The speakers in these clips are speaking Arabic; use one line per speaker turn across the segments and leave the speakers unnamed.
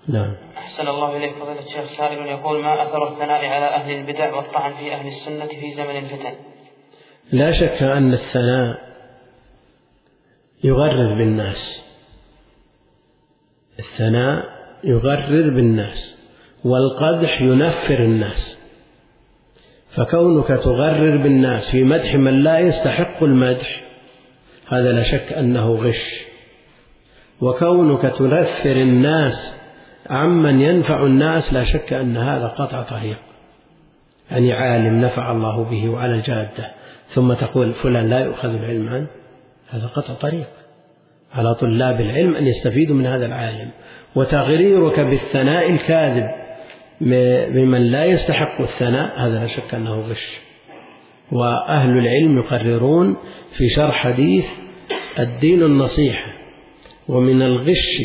نعم.
أحسن الله إليك فضيلة الشيخ. سائل يقول: ما أثر الثناء على أهل البدع والطعن في أهل السنة في زمن الفتن؟
لا شك أن الثناء يغرر بالناس، الثناء يغرر بالناس، والقدح ينفر الناس. فكونك تغرر بالناس في مدح من لا يستحق المدح هذا لا شك أنه غش، وكونك تنفر الناس عمن ينفع الناس لا شك أن هذا قطع طريق. يعني عالم نفع الله به وعلى الجادة ثم تقول فلان لا يؤخذ العلم عنه، هذا قطع طريق. على طلاب العلم أن يستفيدوا من هذا العالم. وتغريرك بالثناء الكاذب بمن لا يستحق الثناء هذا لا شك أنه غش. وأهل العلم يقررون في شرح حديث الدين النصيحة: ومن الغش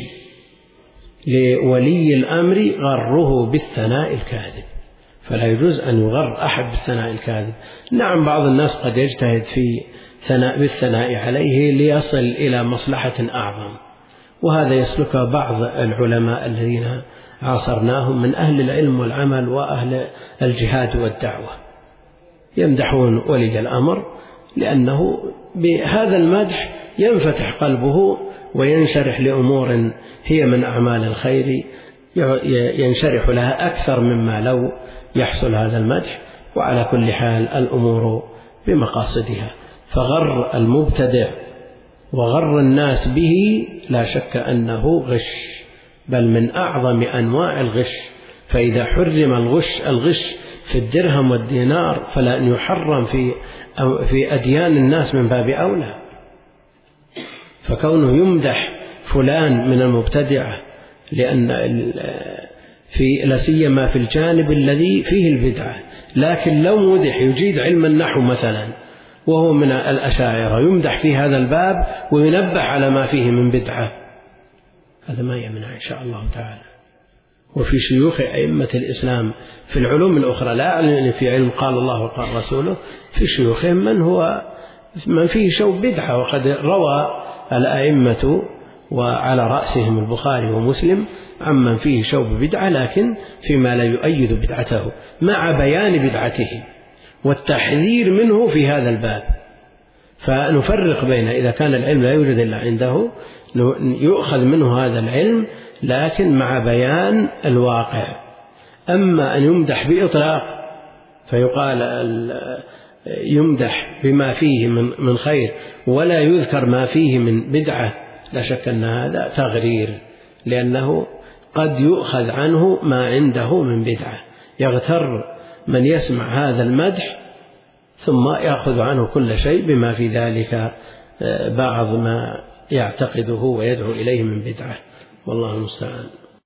لولي الأمر غره بالثناء الكاذب. فلا يجوز أن يغر أحد بالثناء الكاذب. نعم بعض الناس قد يجتهد في بالثناء عليه ليصل إلى مصلحة أعظم، وهذا يسلك بعض العلماء الذين عاصرناهم من أهل العلم والعمل وأهل الجهاد والدعوة، يمدحون ولي الأمر لأنه بهذا المدح ينفتح قلبه وينشرح لأمور هي من أعمال الخير، ينشرح لها أكثر مما لو يحصل هذا المدح. وعلى كل حال الأمور بمقاصدها. فغر المبتدع وغر الناس به لا شك أنه غش، بل من أعظم أنواع الغش. فإذا حرم الغش في الدرهم والدينار فلا أن يحرم في أديان الناس من باب أولى. فكونه يمدح فلان من المبتدعة لأن لا سيما في الجانب الذي فيه البدعة، لكن لو مدح يجيد علم النحو مثلا وهو من الأشاعرة يمدح في هذا الباب وينبه على ما فيه من بدعة، هذا ما يمنع إن شاء الله تعالى. وفي شيوخ أئمة الإسلام في العلوم الأخرى، لا أعلن في علم قال الله وقال رسوله، في شيوخهم من فيه شوب بدعة. وقد روى الأئمة وعلى رأسهم البخاري ومسلم عمن فيه شوب بدعة، لكن فيما لا يؤيد بدعته مع بيان بدعته والتحذير منه في هذا الباب. فنفرق بين إذا كان العلم لا يوجد إلا عنده يؤخذ منه هذا العلم لكن مع بيان الواقع. أما أن يمدح بإطلاق فيقال يمدح بما فيه من خير ولا يذكر ما فيه من بدعة، لا شك أن هذا تغرير، لأنه قد يؤخذ عنه ما عنده من بدعة. يغتر من يسمع هذا المدح ثم يأخذ عنه كل شيء بما في ذلك بعض ما يعتقده ويدعو إليه من بدعة، والله المستعان.